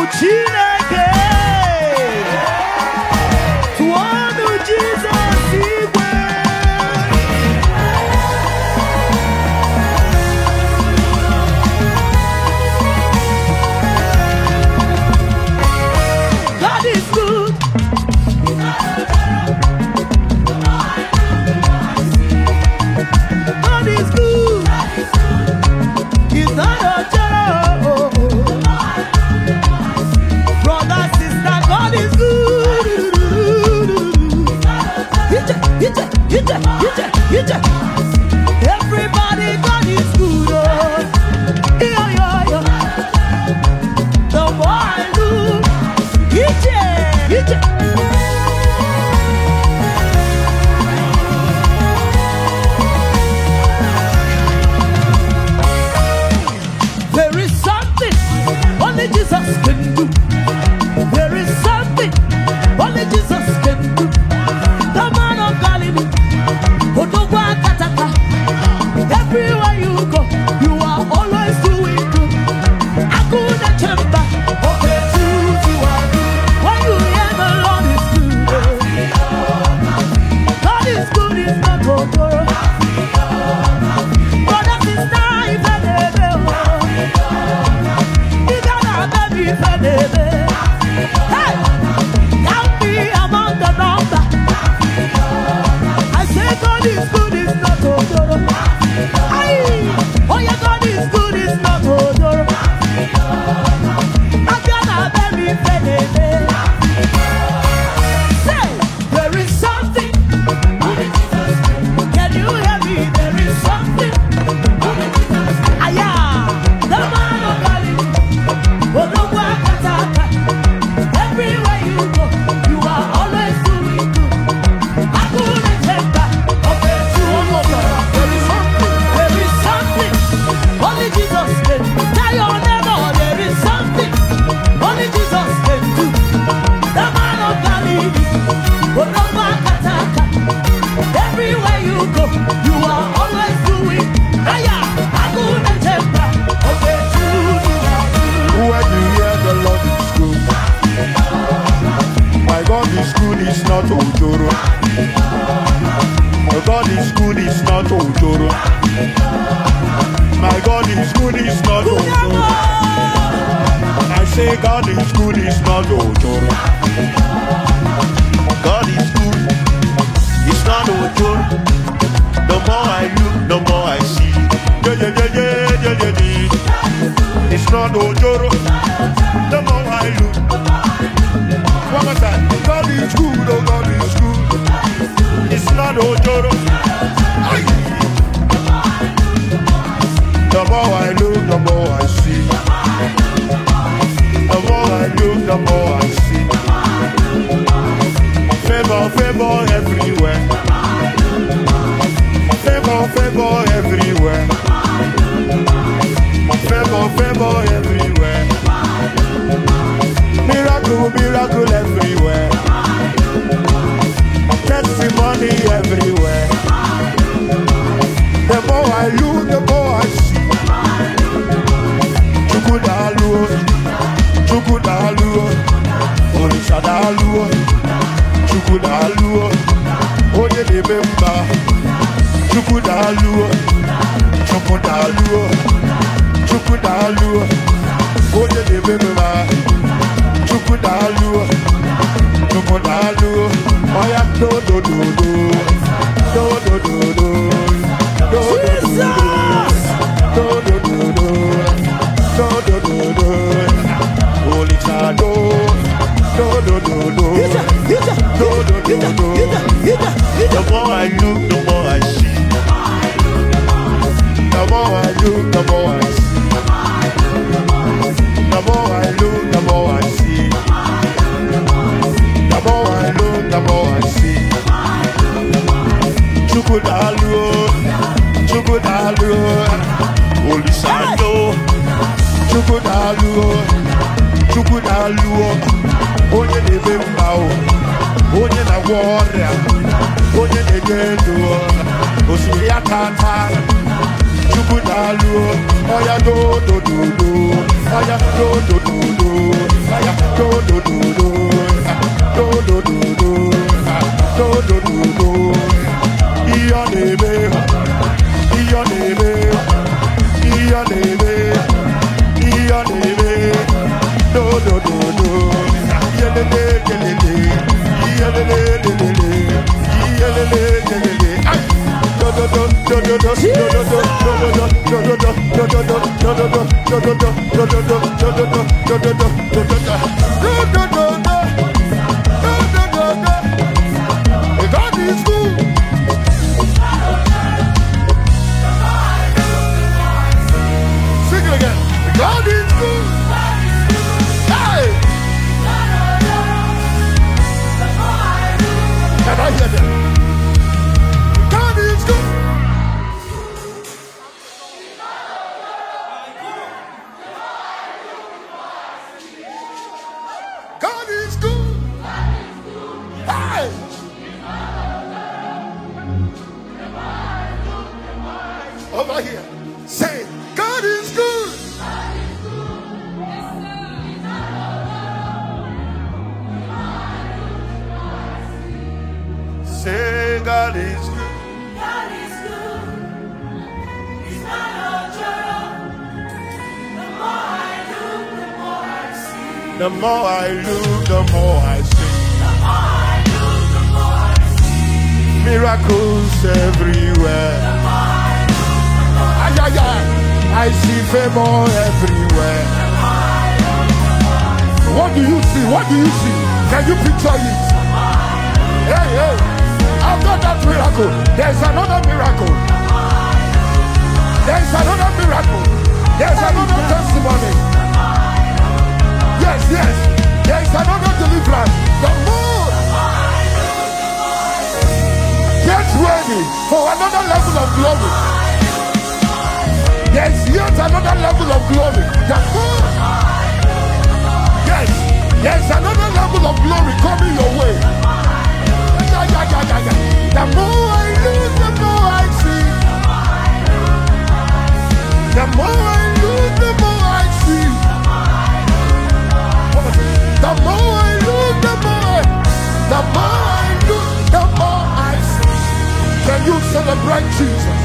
Chineke. Tuonu Jesus igwe. God is good. God is good. He's not a joke. Brother, sister, God is good. Everybody, God is good. The more I look, there is something only Jesus can do. There is something only Jesus can do. The man of Galilee, Otogwa Kataka. Everywhere you go, you are always doing good. Akuna Chemba, okay, choose you are good. When you hear the Lord is good, God is good, is not good. Brother, sister, if I never, you gotta baby, if I never. Hey, count me among the number. I say God is good, is not good. Oh yeah, God is good, is not good. I gotta baby, if I never. Say, there is something. Can you hear me? There is something. Aya, the man of Galilee. Otogwa Kataka. Everywhere you go, you are always doing good. I couldn't take that. Okay, one more time. There is something. There is something. Only Jesus can. Tell your neighbor, there is something. Only Jesus can do. The man of Galilee. Otogwa Kataka. Everywhere you go, you are always doing. Aya, I couldn't take that. Okay, When you hear the Lord is good, my God is good, is not Ojoro. My God is good, is not Ojoro. My God is good, is not Ojoro. I say God is good, is not Ojoro. God is good, it's not Ojoro. The more I look, the more I see. It's not Ojoro. The more I look. One more time. God is good, oh God is good. It's not Ojoro. Aye. The more I look, the more I see. The more I look, the more I see. Favor, favor everywhere. Favor, favor everywhere. Favor, favor everywhere. Miracle, miracle everywhere. Testimony everywhere. The more I look, the more I see. Chukudaluo, Chukudaluo, Orishadaluo, Chukudaluo, Oye de Bemba, Chukudaluo, Chukudaluo, Chukudaluo, Oye de Bemba, Chukudaluo, Chukudaluo, Oya do do do do, do do do do, do do do do, do do do do, Holy Chado, do do do do, do do do do. The more I look, the more I see. The more I look, the more I see. The more I look, the more I see. The more I look, the more I see. Chukudaluo, Chukudaluo, Holy Sando, Chukudaluo, Chukudaluo, Onye de Bembao, Onye na warrior, Onye de Gendo, Osuya Tata, Chukudaluo, Oya do do do do, Oya do do do do, God is good. Sing it again. God is good. Hey! Can I hear that? God is good. God is good. Hey! Over here. Say, God is good. Say, God is good. God is good. He's not a joke. The more I look, the more I see. The more I look, the more I see. The more I look, the more I see. Miracles everywhere. The more I look, the more Ay, ay, ay. I see favor everywhere. the more I look, the more I see. What do you see? What do you see? Can you picture it? Hey, hey. After that miracle, there's another miracle. There's another miracle. There's another testimony. Yes, yes. There's another deliverance. The more. Get ready for another level of glory. There's yet another level of glory. The more. Yes, there's another level of glory coming your way. The more I lose, the more I see. The more I lose, the more I see. The more I lose, the more I lose, the more I see. Can you celebrate Jesus?